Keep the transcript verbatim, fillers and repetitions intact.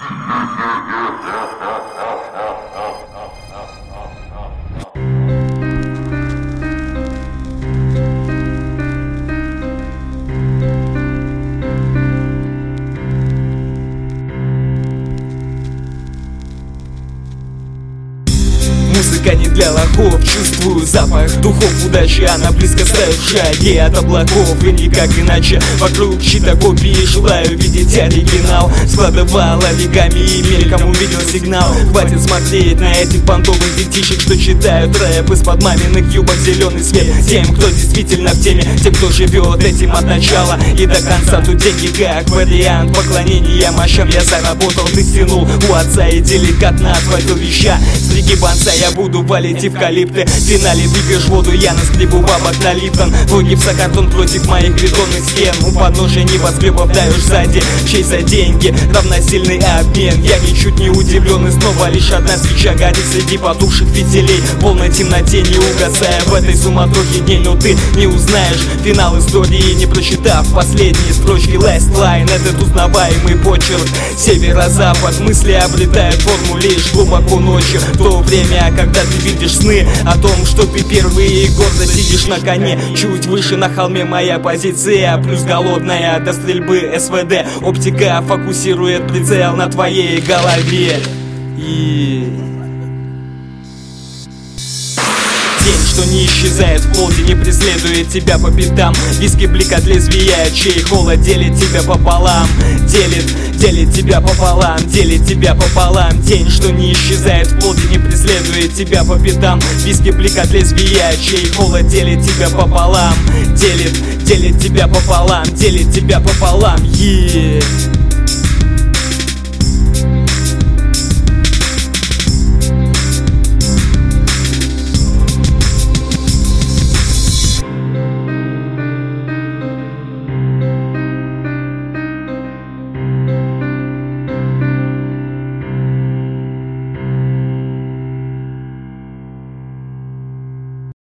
Музыка не для лохов, чувствую запах духов удачи, она близко стоит в шаге от облаков. И никак иначе вокруг чьи-то копии, желаю видеть оригинал. Складывала веками и мельком увидел сигнал. Хватит смотреть на этих понтовых детишек, что читают рэп из-под маминых юбок. Зеленый свет тем, кто действительно в теме, тем, кто живет этим от начала и до конца. Тут деньги как вариант поклонения мощам. Я заработал, ты стянул у отца и деликатно отхватил веща. Стриги банца, я буду валить эвкалипты. В финале выпьешь воду, я наскребу бабок на Липтон. Твой гипсокартон против моих бетонных стен. У подножия небоскребов даешь сзади, чей за деньги равносильный обмен. Я ничуть не удивлен, и снова лишь одна свеча горит среди потухших фитилей. В полной темноте не угасая в этой суматохе дней. Но ты не узнаешь финал истории, не прочитав последние строчки. Last line, этот узнаваемый почерк. Северо-запад, мысли обретают форму лишь глубоко ночью. В то время, когда ты видишь сны о том, что ты первый и гордо сидишь на коне. Чуть выше на холме моя позиция, плюс голодная до стрельбы эс вэ дэ. Оптика фокусирует прицел на твоей голове. И... День, что не исчезает в полдень и преследует тебя по пятам. Виски блик от лезвия, чей холод делит тебя пополам. Делит, делит тебя пополам, делит тебя пополам. День, что не исчезает в полдень и преследует тебя по пятам. Виски блик от лезвия, чей холод делит тебя пополам. Делит, делит тебя пополам, делит тебя пополам. Yeah.